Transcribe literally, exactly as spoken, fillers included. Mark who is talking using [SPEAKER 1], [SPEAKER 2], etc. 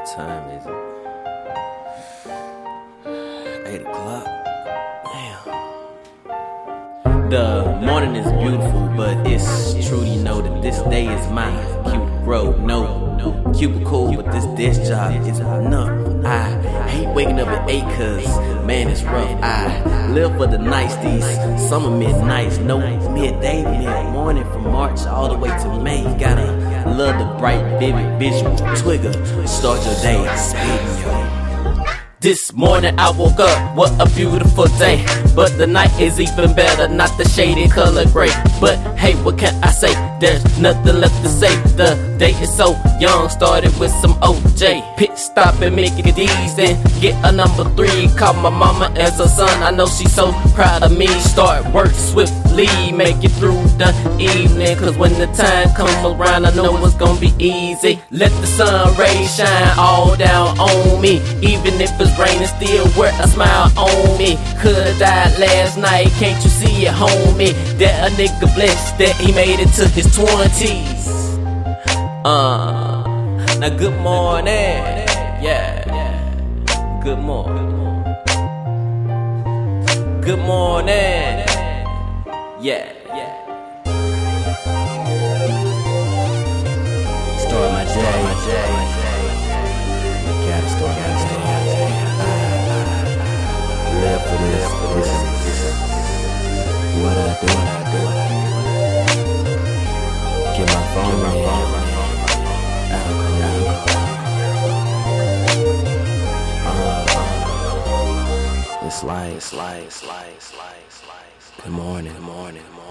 [SPEAKER 1] time is it? Eight o'clock. Damn. The morning is beautiful, but it's true to know that this day is mine. Cute road, no, no, cubicle, but this desk job is enough. I hate waking up at eight, cause man, it's rough. I live for the nights, these summer midnights, no midday, mid-morning from March all the way to May. Gotta love the bright, vivid visual twigger. Start your day, spitting yo.
[SPEAKER 2] This morning I woke up, what a beautiful day. But the night is even better, not the shaded color gray. But hey, what can I say? There's nothing left to say. The day is so young, started with some O J. Pit stop and make it easy, get a number three. Call my mama as a son, I know she's so proud of me. Start work swiftly, make it through the evening. Cause when the time comes around, I know it's gonna be easy. Let the sun rays shine all down on me. Even if it's raining, still wear a smile on me. Could've died last night, can't you see it, homie? That a nigga blessed that he made it to his twenties. Uh, now good morning, yeah. Good morning. Good morning, yeah.
[SPEAKER 1] Start my day, my day. Gotta start my day. Live for this, this is what I do, what I do. Get my phone, my phone, my phone. Alcohol, uh, it's like, it's like, it's like, it's like, it's like. Good morning, good morning, good morning.